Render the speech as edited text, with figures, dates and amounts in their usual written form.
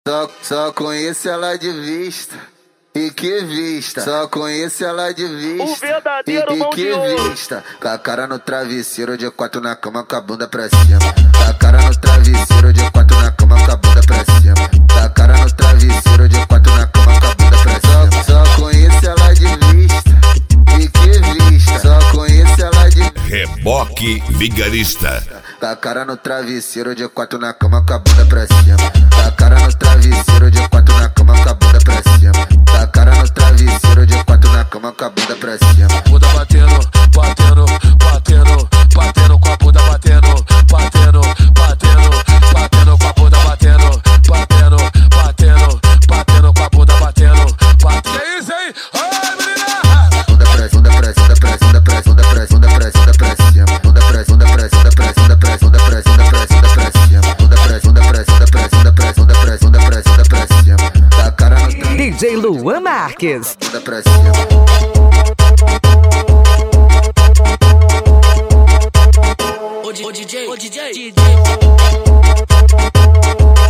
Só conheço ela de vista. E que vista, só conheço ela de vista. O verdadeiro mão de ouro. Vista, com a cara no travesseiro, de quatro na cama, com a bunda pra cima. Com a cara no travesseiro, de quatro na cama, com a bunda pra cima. Com a cara no travesseiro, de quatro na cama, com a bunda pra cima. Só conheço ela de vista. E que vista, só conheço ela de vista. Reboque Vigarista. Com a cara no travesseiro, de quatro na cama, com a bunda pra cima. Com a cara no travesseiro, de quatro na cama, com a bunda pra cima. Com a cara no travesseiro, de quatro na cama, com a bunda pra cima. Bunda batendo, batendo, batendo, batendo com a bunda batendo, batendo, batendo, batendo com a bunda batendo, batendo, batendo, batendo com a bunda batendo, batendo. Que isso aí? Ai, menina! Bunda pra cima, bunda pra cima, bunda pra cima, bunda pra cima, bunda pra cima, pra cima. Bunda pra cima, pra cima, pra cima, pra cima, pra cima, pra cima, pra cima. Bunda pra cima, pra cima, pra cima, pra cima, pra cima, pra cima, pra cima. Com a cara no DJ Luan Marques. bunda pra cima. Ô DJ,